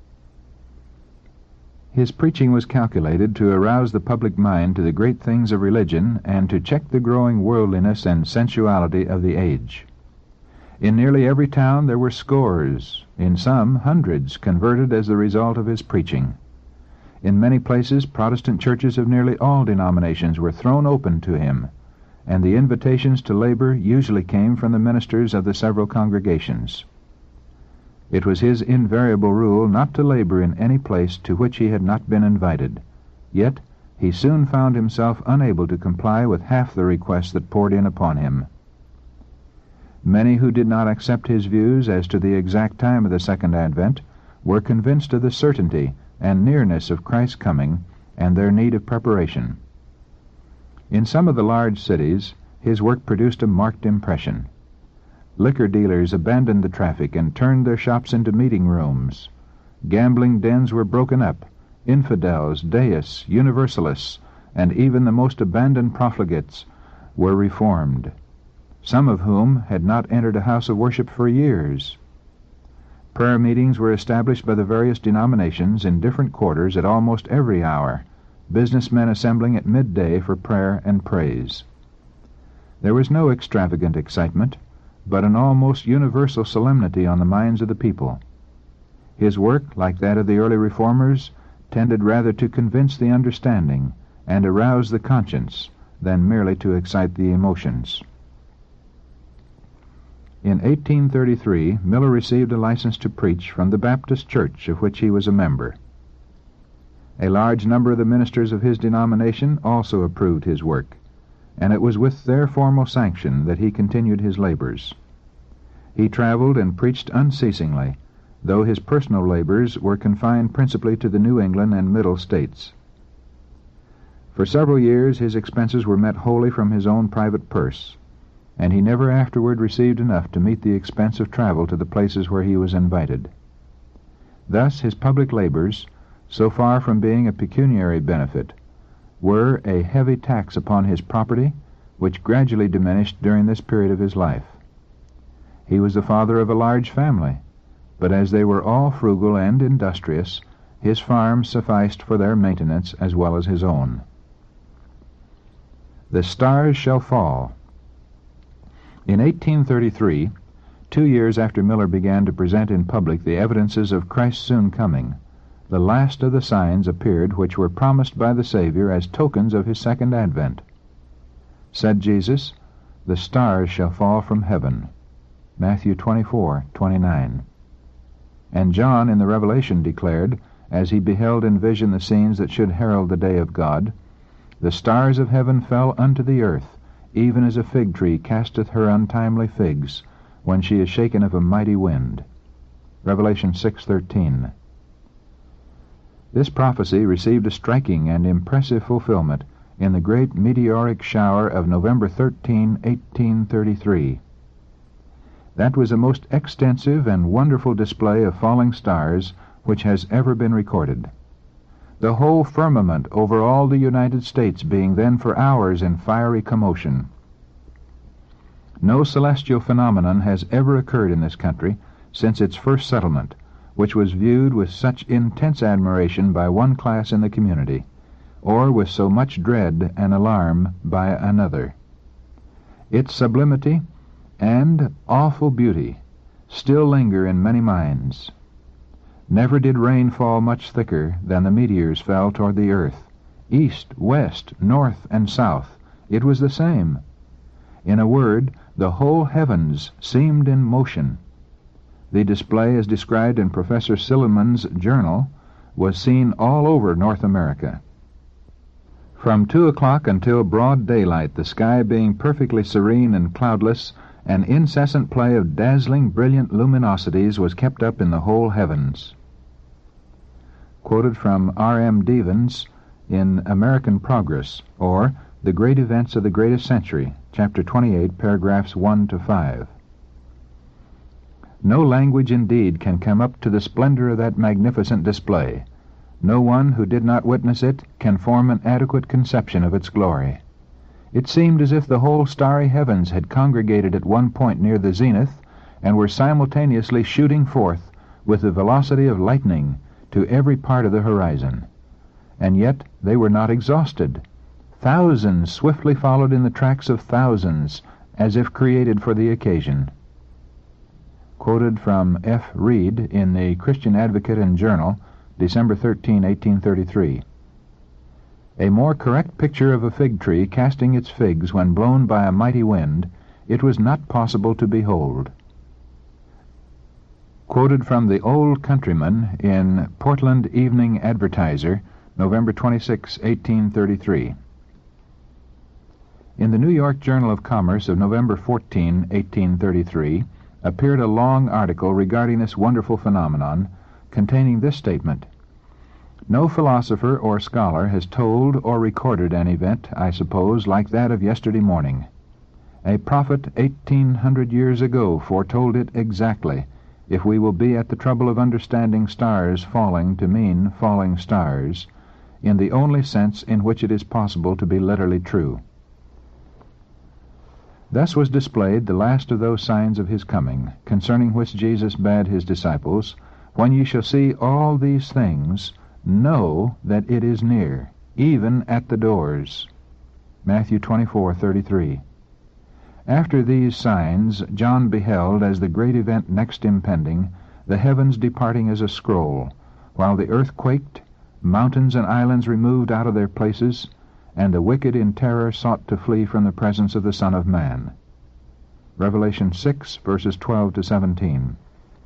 His preaching was calculated to arouse the public mind to the great things of religion and to check the growing worldliness and sensuality of the age. In nearly every town there were scores, in some hundreds, converted as the result of his preaching. In many places Protestant churches of nearly all denominations were thrown open to him, and the invitations to labor usually came from the ministers of the several congregations. It was his invariable rule not to labor in any place to which he had not been invited, yet he soon found himself unable to comply with half the requests that poured in upon him. Many who did not accept his views as to the exact time of the Second Advent were convinced of the certainty and nearness of Christ's coming and their need of preparation. In some of the large cities his work produced a marked impression. Liquor dealers abandoned the traffic and turned their shops into meeting rooms. Gambling dens were broken up. Infidels, deists, universalists, and even the most abandoned profligates were reformed, some of whom had not entered a house of worship for years. Prayer meetings were established by the various denominations in different quarters at almost every hour, businessmen assembling at midday for prayer and praise. There was no extravagant excitement, but an almost universal solemnity on the minds of the people. His work, like that of the early reformers, tended rather to convince the understanding and arouse the conscience than merely to excite the emotions. In 1833, Miller received a license to preach from the Baptist Church of which he was a member. A large number of the ministers of his denomination also approved his work, and it was with their formal sanction that he continued his labors. He traveled and preached unceasingly, though his personal labors were confined principally to the New England and Middle States. For several years his expenses were met wholly from his own private purse, and he never afterward received enough to meet the expense of travel to the places where he was invited. Thus his public labors, so far from being a pecuniary benefit, were a heavy tax upon his property, which gradually diminished during this period of his life. He was the father of a large family, but as they were all frugal and industrious, his farm sufficed for their maintenance as well as his own. The Stars Shall Fall. In 1833, 2 years after Miller began to present in public the evidences of Christ's soon coming, the last of the signs appeared which were promised by the Savior as tokens of his second advent. Said Jesus, "The stars shall fall from heaven." Matthew 24:29. And John in the Revelation declared, as he beheld in vision the scenes that should herald the day of God, "The stars of heaven fell unto the earth, even as a fig tree casteth her untimely figs, when she is shaken of a mighty wind." Revelation 6:13. This prophecy received a striking and impressive fulfillment in the great meteoric shower of November 13, 1833. That was the most extensive and wonderful display of falling stars which has ever been recorded. The whole firmament over all the United States being then for hours in fiery commotion. No celestial phenomenon has ever occurred in this country since its first settlement, which was viewed with such intense admiration by one class in the community, or with so much dread and alarm by another. Its sublimity and awful beauty still linger in many minds. Never did rain fall much thicker than the meteors fell toward the earth. East, west, north, and south, it was the same. In a word, the whole heavens seemed in motion. The display, as described in Professor Silliman's journal, was seen all over North America. From 2 o'clock until broad daylight, the sky being perfectly serene and cloudless, an incessant play of dazzling, brilliant luminosities was kept up in the whole heavens. Quoted from R.M. Devens in American Progress, or The Great Events of the Greatest Century, Chapter 28, paragraphs 1 to 5. No language indeed can come up to the splendor of that magnificent display. No one who did not witness it can form an adequate conception of its glory. It seemed as if the whole starry heavens had congregated at one point near the zenith and were simultaneously shooting forth with the velocity of lightning to every part of the horizon. And yet they were not exhausted. Thousands swiftly followed in the tracks of thousands, as if created for the occasion. Quoted from F. Reed in the Christian Advocate and Journal, December 13, 1833. A more correct picture of a fig tree casting its figs when blown by a mighty wind it was not possible to behold. Quoted from the Old Countryman in Portland Evening Advertiser, November 26, 1833. In the New York Journal of Commerce of November 14, 1833, appeared a long article regarding this wonderful phenomenon, containing this statement: "No philosopher or scholar has told or recorded an event, I suppose, like that of yesterday morning. A prophet 1800 years ago foretold it exactly, if we will be at the trouble of understanding stars falling to mean falling stars, in the only sense in which it is possible to be literally true." Thus was displayed the last of those signs of his coming, concerning which Jesus bade his disciples, "When ye shall see all these things, know that it is near, even at the doors." Matthew 24:33. After these signs John beheld, as the great event next impending, the heavens departing as a scroll, while the earth quaked, mountains and islands removed out of their places, and the wicked in terror sought to flee from the presence of the Son of Man. Revelation 6, verses 12 to 17.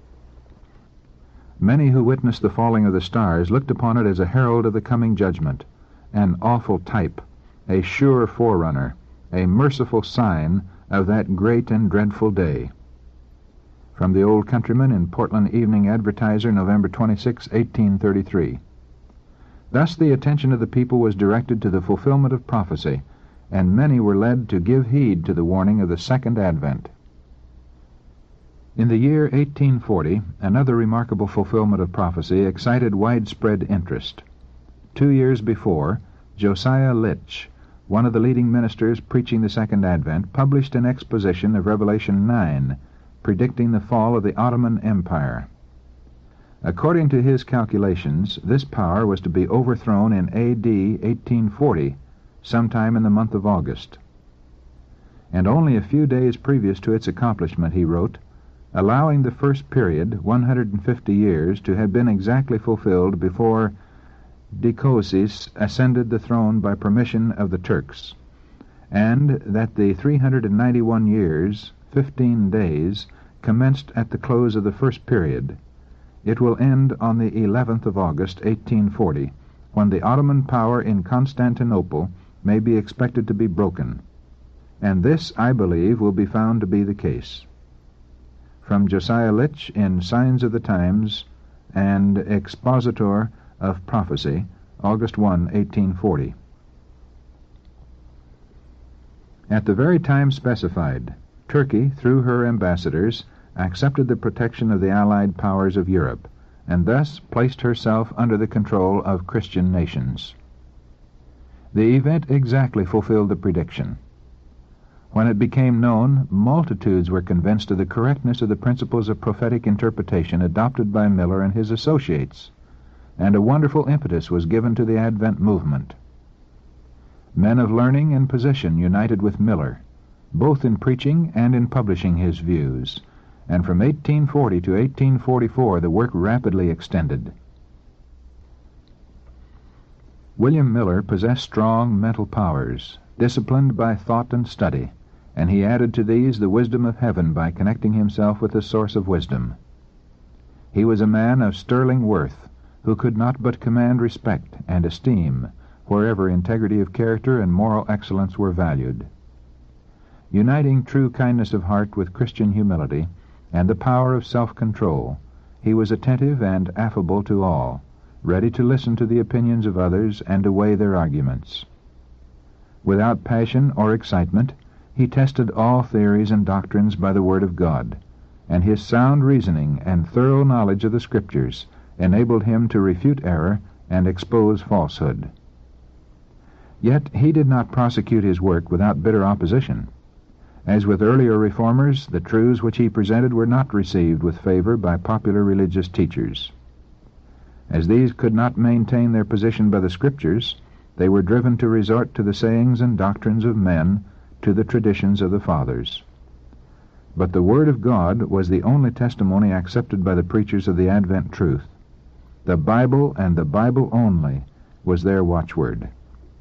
Many who witnessed the falling of the stars looked upon it as a herald of the coming judgment, an awful type, a sure forerunner, a merciful sign of that great and dreadful day. From the Old Countryman in Portland Evening Advertiser, November 26, 1833. Thus the attention of the people was directed to the fulfillment of prophecy, and many were led to give heed to the warning of the second advent. In the year 1840, another remarkable fulfillment of prophecy excited widespread interest. 2 years before, Josiah Litch, one of the leading ministers preaching the second advent, published an exposition of Revelation 9, predicting the fall of the Ottoman Empire. According to his calculations, this power was to be overthrown in A.D. 1840, sometime in the month of August. And only a few days previous to its accomplishment, he wrote, allowing the first period, 150 years, to have been exactly fulfilled before Decosis ascended the throne by permission of the Turks, and that the 391 years, 15 days, commenced at the close of the first period. It will end on the 11th of August, 1840, when the Ottoman power in Constantinople may be expected to be broken. And this, I believe, will be found to be the case. From Josiah Litch in Signs of the Times and Expositor of Prophecy, August 1, 1840. At the very time specified, Turkey, through her ambassadors, accepted the protection of the Allied powers of Europe, and thus placed herself under the control of Christian nations. The event exactly fulfilled the prediction. When it became known, multitudes were convinced of the correctness of the principles of prophetic interpretation adopted by Miller and his associates, and a wonderful impetus was given to the Advent movement. Men of learning and position united with Miller, both in preaching and in publishing his views, and from 1840 to 1844 the work rapidly extended. William Miller possessed strong mental powers, disciplined by thought and study, and he added to these the wisdom of heaven by connecting himself with the source of wisdom. He was a man of sterling worth, who could not but command respect and esteem wherever integrity of character and moral excellence were valued. Uniting true kindness of heart with Christian humility and the power of self-control, he was attentive and affable to all, ready to listen to the opinions of others and to weigh their arguments. Without passion or excitement, he tested all theories and doctrines by the Word of God, and his sound reasoning and thorough knowledge of the Scriptures enabled him to refute error and expose falsehood. Yet he did not prosecute his work without bitter opposition. As with earlier reformers, the truths which he presented were not received with favor by popular religious teachers. As these could not maintain their position by the Scriptures, they were driven to resort to the sayings and doctrines of men, to the traditions of the fathers. But the Word of God was the only testimony accepted by the preachers of the Advent truth. The Bible and the Bible only was their watchword.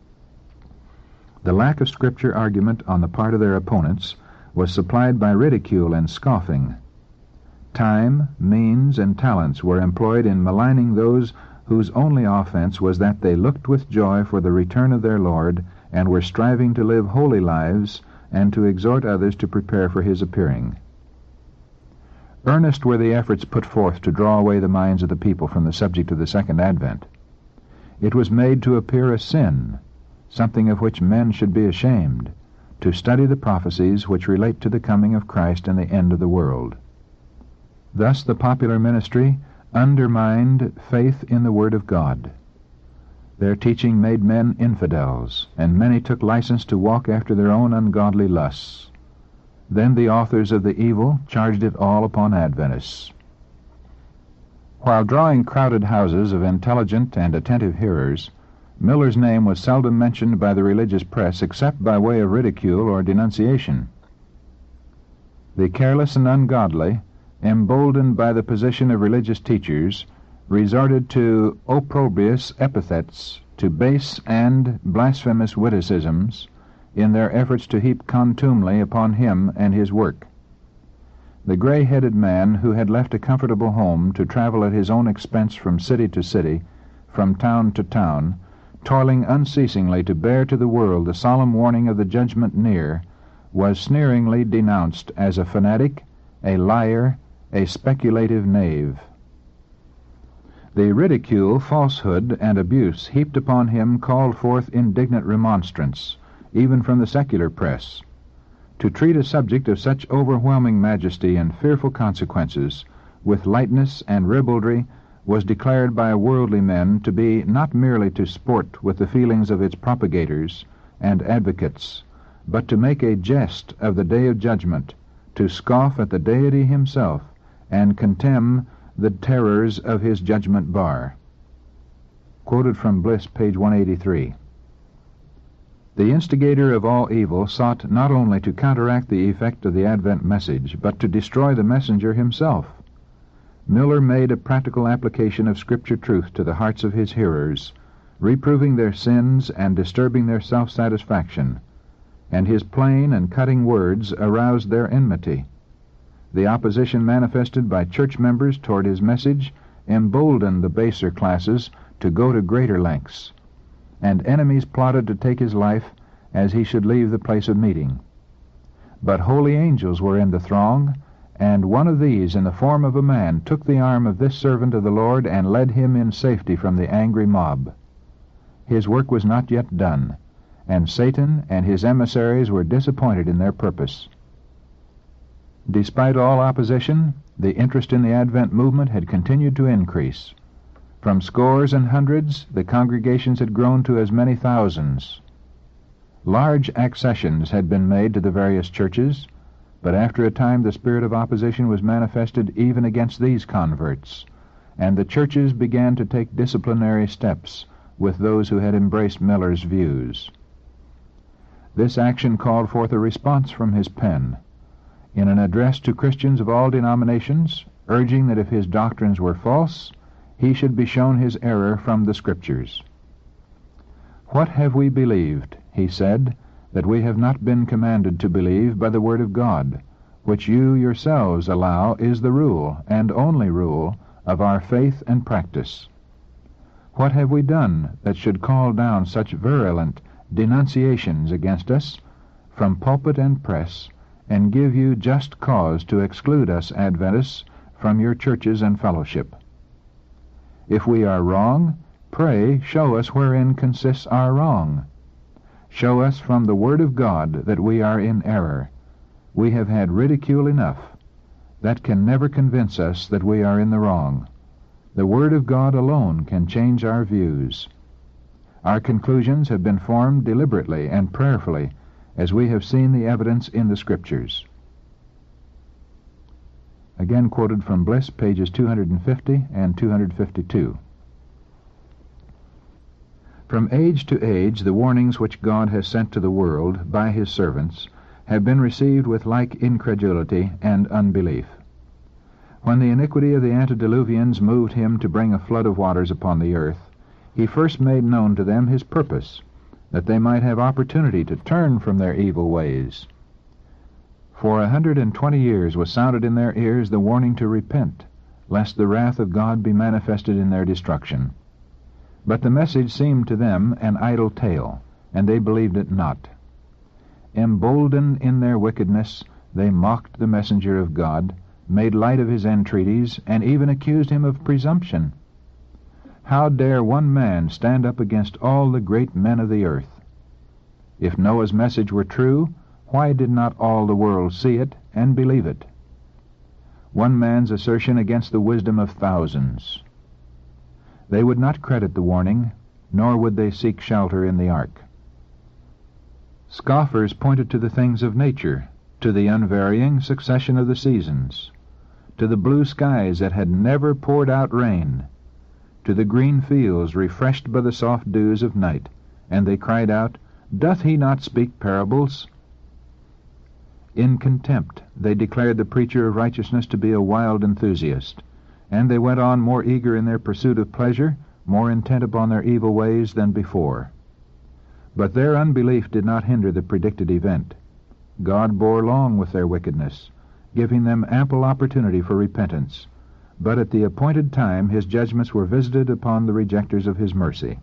The lack of Scripture argument on the part of their opponents was supplied by ridicule and scoffing. Time, means, and talents were employed in maligning those whose only offense was that they looked with joy for the return of their Lord and were striving to live holy lives and to exhort others to prepare for his appearing. Earnest were the efforts put forth to draw away the minds of the people from the subject of the Second Advent. It was made to appear a sin, something of which men should be ashamed, to study the prophecies which relate to the coming of Christ and the end of the world. Thus the popular ministry undermined faith in the Word of God. Their teaching made men infidels, and many took license to walk after their own ungodly lusts. Then the authors of the evil charged it all upon Adventists. While drawing crowded houses of intelligent and attentive hearers, Miller's name was seldom mentioned by the religious press except by way of ridicule or denunciation. The careless and ungodly, emboldened by the position of religious teachers, resorted to opprobrious epithets, to base and blasphemous witticisms, in their efforts to heap contumely upon him and his work. The gray-headed man who had left a comfortable home to travel at his own expense from city to city, from town to town, toiling unceasingly to bear to the world the solemn warning of the judgment near, was sneeringly denounced as a fanatic, a liar, a speculative knave. The ridicule, falsehood, and abuse heaped upon him called forth indignant remonstrance, even from the secular press. To treat a subject of such overwhelming majesty and fearful consequences with lightness and ribaldry was declared by worldly men to be not merely to sport with the feelings of its propagators and advocates, but to make a jest of the day of judgment, to scoff at the deity himself, and contemn the terrors of his judgment bar. Quoted from Bliss, page 183. The instigator of all evil sought not only to counteract the effect of the Advent message, but to destroy the messenger himself. Miller made a practical application of Scripture truth to the hearts of his hearers, reproving their sins and disturbing their self-satisfaction, and his plain and cutting words aroused their enmity. The opposition manifested by church members toward his message emboldened the baser classes to go to greater lengths, and enemies plotted to take his life as he should leave the place of meeting. But holy angels were in the throng, and one of these, in the form of a man, took the arm of this servant of the Lord and led him in safety from the angry mob. His work was not yet done, and Satan and his emissaries were disappointed in their purpose. Despite all opposition, the interest in the Advent movement had continued to increase. From scores and hundreds, the congregations had grown to as many thousands. Large accessions had been made to the various churches, but after a time the spirit of opposition was manifested even against these converts, and the churches began to take disciplinary steps with those who had embraced Miller's views. This action called forth a response from his pen, in an address to Christians of all denominations, urging that if his doctrines were false, he should be shown his error from the Scriptures. "What have we believed," he said, "that we have not been commanded to believe by the Word of God, which you yourselves allow is the rule, and only rule, of our faith and practice? What have we done that should call down such virulent denunciations against us from pulpit and press, and give you just cause to exclude us Adventists from your churches and fellowship? If we are wrong, pray show us wherein consists our wrong. Show us from the Word of God that we are in error. We have had ridicule enough. That can never convince us that we are in the wrong. The Word of God alone can change our views. Our conclusions have been formed deliberately and prayerfully, as we have seen the evidence in the Scriptures." Again quoted from Bliss, pages 250 and 252. From age to age, the warnings which God has sent to the world by his servants have been received with like incredulity and unbelief. When the iniquity of the antediluvians moved him to bring a flood of waters upon the earth, he first made known to them his purpose, that they might have opportunity to turn from their evil ways. For 120 years was sounded in their ears the warning to repent, lest the wrath of God be manifested in their destruction. But the message seemed to them an idle tale, and they believed it not. Emboldened in their wickedness, they mocked the messenger of God, made light of his entreaties, and even accused him of presumption. How dare one man stand up against all the great men of the earth? If Noah's message were true, why did not all the world see it and believe it? One man's assertion against the wisdom of thousands. They would not credit the warning, nor would they seek shelter in the ark. Scoffers pointed to the things of nature, to the unvarying succession of the seasons, to the blue skies that had never poured out rain, to the green fields refreshed by the soft dews of night, and they cried out, "Doth he not speak parables?" In contempt they declared the preacher of righteousness to be a wild enthusiast, and they went on more eager in their pursuit of pleasure, more intent upon their evil ways than before. But their unbelief did not hinder the predicted event. God bore long with their wickedness, giving them ample opportunity for repentance, but at the appointed time his judgments were visited upon the rejectors of his mercy.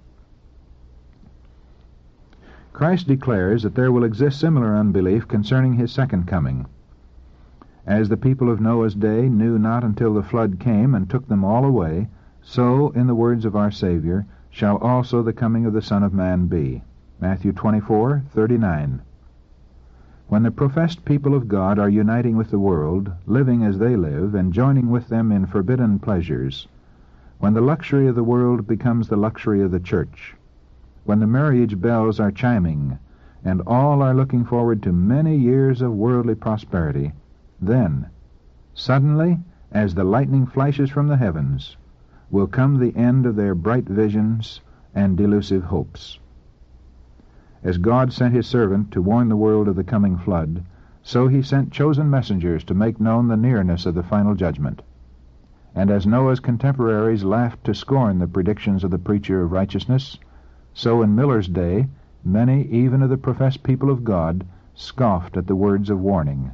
Christ declares that there will exist similar unbelief concerning his second coming. As the people of Noah's day knew not until the flood came and took them all away, so, in the words of our Savior, shall also the coming of the Son of Man be. Matthew 24:39. When the professed people of God are uniting with the world, living as they live, and joining with them in forbidden pleasures, when the luxury of the world becomes the luxury of the church, when the marriage bells are chiming, and all are looking forward to many years of worldly prosperity, then, suddenly, as the lightning flashes from the heavens, will come the end of their bright visions and delusive hopes. As God sent his servant to warn the world of the coming flood, so he sent chosen messengers to make known the nearness of the final judgment. And as Noah's contemporaries laughed to scorn the predictions of the preacher of righteousness, so in Miller's day many, even of the professed people of God, scoffed at the words of warning.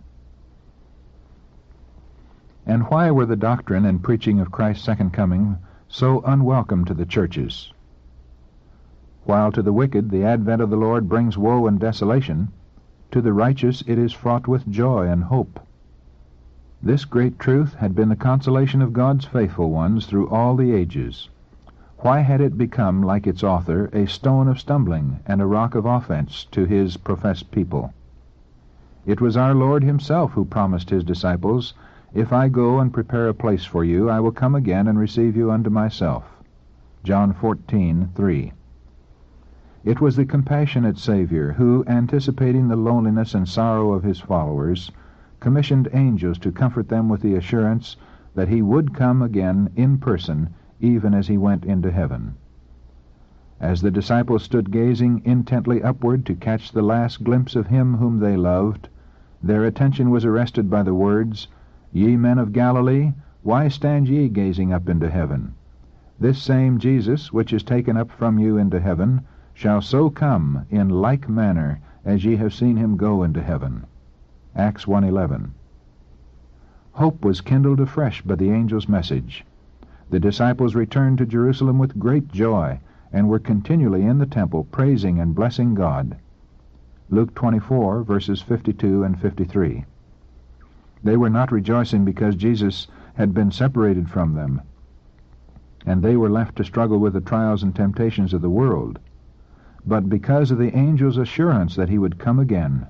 And why were the doctrine and preaching of Christ's second coming so unwelcome to the churches? While to the wicked the advent of the Lord brings woe and desolation, to the righteous it is fraught with joy and hope. This great truth had been the consolation of God's faithful ones through all the ages. Why had it become, like its author, a stone of stumbling and a rock of offense to his professed people? It was our Lord himself who promised his disciples, "If I go and prepare a place for you, I will come again and receive you unto myself." John 14:3. It was the compassionate Savior who, anticipating the loneliness and sorrow of his followers, commissioned angels to comfort them with the assurance that he would come again in person, even as he went into heaven. As the disciples stood gazing intently upward to catch the last glimpse of him whom they loved, their attention was arrested by the words, "Ye men of Galilee, why stand ye gazing up into heaven? This same Jesus, which is taken up from you into heaven, shall so come in like manner as ye have seen him go into heaven." Acts 1:11. Hope was kindled afresh by the angel's message. The disciples returned to Jerusalem with great joy, and were continually in the temple praising and blessing God. Luke 24, verses 52 and 53. They were not rejoicing because Jesus had been separated from them, and they were left to struggle with the trials and temptations of the world, but because of the angel's assurance that he would come again.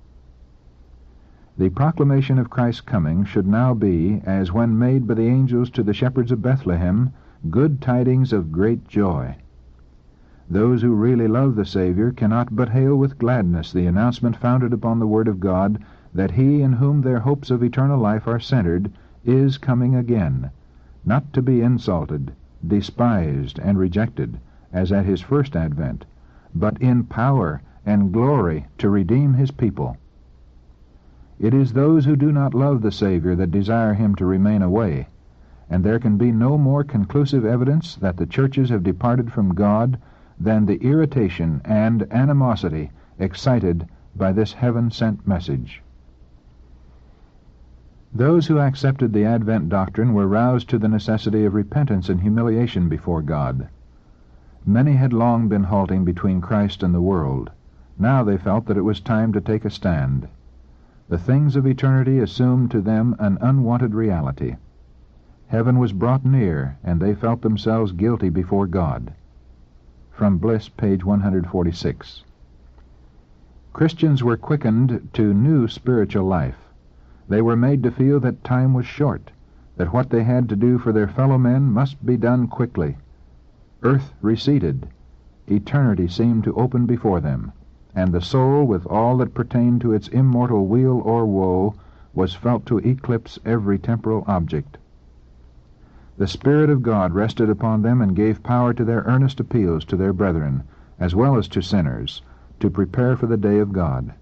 The proclamation of Christ's coming should now be, as when made by the angels to the shepherds of Bethlehem, good tidings of great joy. Those who really love the Savior cannot but hail with gladness the announcement founded upon the Word of God that he in whom their hopes of eternal life are centered is coming again, not to be insulted, despised, and rejected, as at his first advent, but in power and glory to redeem his people. It is those who do not love the Savior that desire him to remain away, and there can be no more conclusive evidence that the churches have departed from God than the irritation and animosity excited by this heaven-sent message. Those who accepted the Advent doctrine were roused to the necessity of repentance and humiliation before God. Many had long been halting between Christ and the world. Now they felt that it was time to take a stand. The things of eternity assumed to them an unwanted reality. Heaven was brought near, and they felt themselves guilty before God. From Bliss, page 146. Christians were quickened to new spiritual life. They were made to feel that time was short, that what they had to do for their fellow men must be done quickly. Earth receded. Eternity seemed to open before them, and the soul, with all that pertained to its immortal weal or woe, was felt to eclipse every temporal object. The Spirit of God rested upon them and gave power to their earnest appeals to their brethren, as well as to sinners, to prepare for the day of God.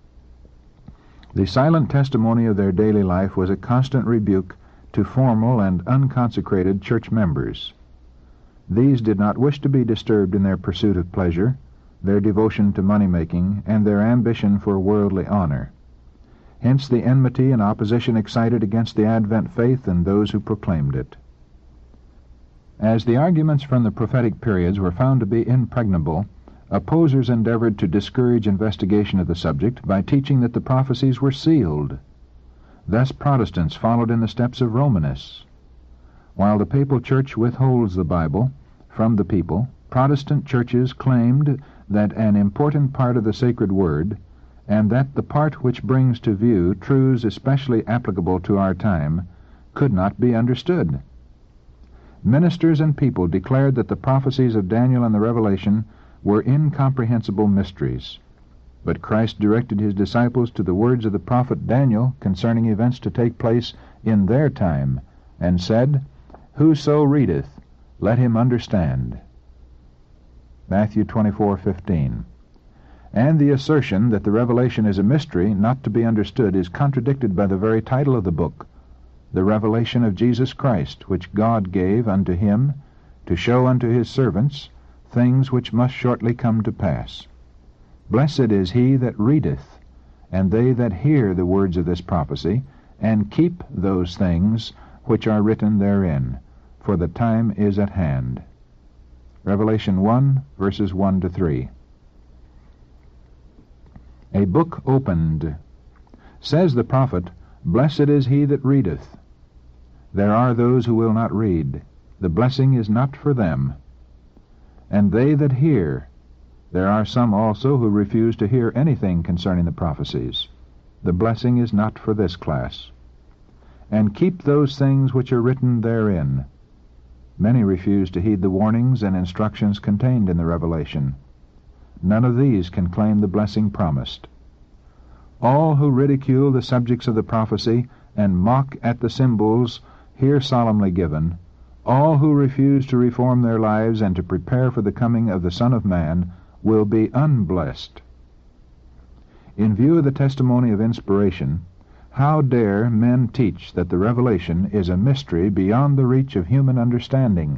The silent testimony of their daily life was a constant rebuke to formal and unconsecrated church members. These did not wish to be disturbed in their pursuit of pleasure, their devotion to money-making, and their ambition for worldly honor. Hence the enmity and opposition excited against the Advent faith and those who proclaimed it. As the arguments from the prophetic periods were found to be impregnable, opposers endeavored to discourage investigation of the subject by teaching that the prophecies were sealed. Thus Protestants followed in the steps of Romanists. While the Papal Church withholds the Bible from the people, Protestant churches claimed that an important part of the sacred word, and that the part which brings to view truths especially applicable to our time, could not be understood. Ministers and people declared that the prophecies of Daniel and the Revelation were incomprehensible mysteries. But Christ directed his disciples to the words of the prophet Daniel concerning events to take place in their time, and said, "Whoso readeth, let him understand." Matthew 24:15. And the assertion that the Revelation is a mystery not to be understood is contradicted by the very title of the book, the revelation of Jesus Christ, which God gave unto him to show unto his servants things which must shortly come to pass. Blessed is he that readeth, and they that hear the words of this prophecy, and keep those things which are written therein, for the time is at hand. Revelation 1, verses 1 to 3. A book opened. Says the prophet, "Blessed is he that readeth." There are those who will not read. The blessing is not for them. And they that hear. There are some also who refuse to hear anything concerning the prophecies. the blessing is not for this class. And keep those things which are written therein. Many refuse to heed the warnings and instructions contained in the revelation. None of these can claim the blessing promised. All who ridicule the subjects of the prophecy and mock at the symbols here solemnly given, all who refuse to reform their lives and to prepare for the coming of the Son of Man, will be unblessed. In view of the testimony of inspiration, how dare men teach that the revelation is a mystery beyond the reach of human understanding?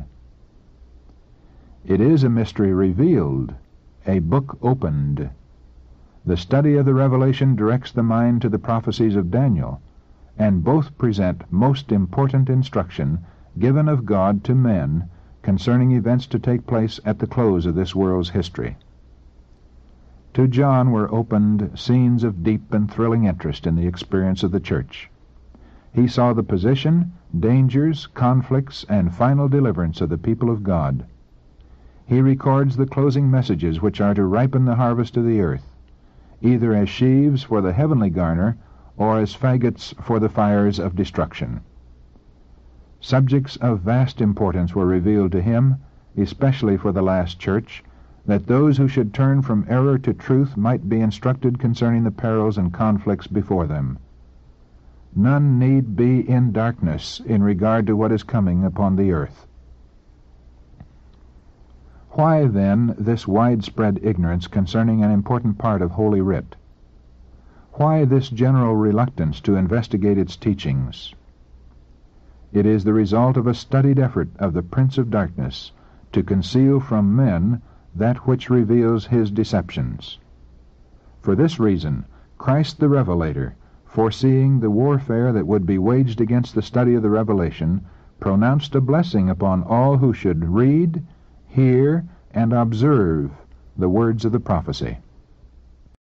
It is a mystery revealed, a book opened. The study of the revelation directs the mind to the prophecies of Daniel, and both present most important instruction given of God to men concerning events to take place at the close of this world's history. To John were opened scenes of deep and thrilling interest in the experience of the church. He saw the position, dangers, conflicts, and final deliverance of the people of God. He records the closing messages which are to ripen the harvest of the earth, either as sheaves for the heavenly garner or as faggots for the fires of destruction. Subjects of vast importance were revealed to him, especially for the last church, that those who should turn from error to truth might be instructed concerning the perils and conflicts before them. None need be in darkness in regard to what is coming upon the earth. Why, then, this widespread ignorance concerning an important part of Holy Writ? Why this general reluctance to investigate its teachings? It is the result of a studied effort of the Prince of Darkness to conceal from men that which reveals his deceptions. For this reason, Christ the Revelator, foreseeing the warfare that would be waged against the study of the revelation, pronounced a blessing upon all who should read, hear, and observe the words of the prophecy.